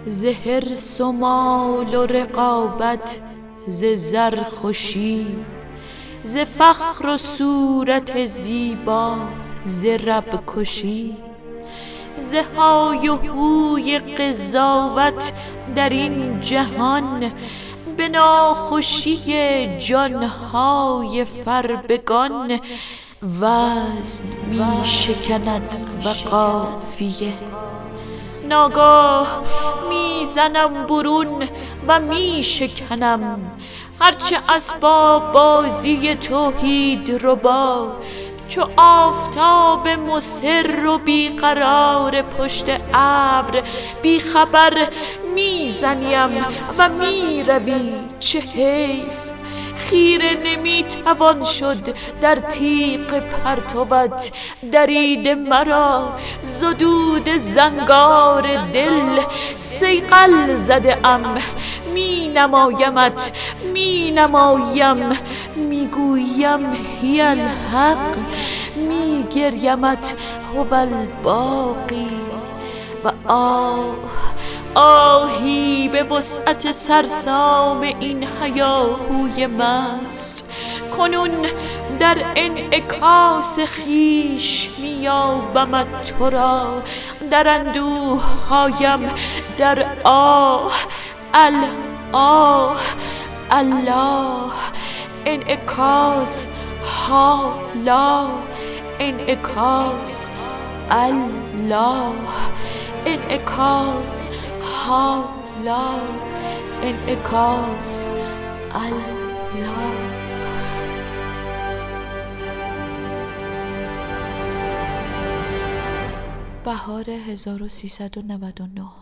ز حرص و مال و رقابت، ز زر خوشی، ز فخر و صورت زیبا، ز رب کشی، ز های و هوی قضاوت در این جهان، به ناخوشی جانهای فربگان. وزن می شکند و قافیه، ناگاه می زنم برون و می شکنم هرچه اسباب بازی توحید ربا. چو آفتاب مصر و بیقرار پشت ابر، بی خبر می زنیم و می روی، چه حیف. خیره نمی توان شد در تیغ پرتوت، دریده مرا زدود زنگار دل. صیقل زده ام، می نمایمت، می نمایم، می گویم هی الحق، می گریمت هو الباقی. و آهی به وسعت سرسام این هیاهوی مست، کنون در انعکاس خویش میابمت تو را. در اندوه هایم، در آه الآه الله، انعکاس حالا، انعکاس الله، انعکاس حالا، انعکاس الله. بهار 1399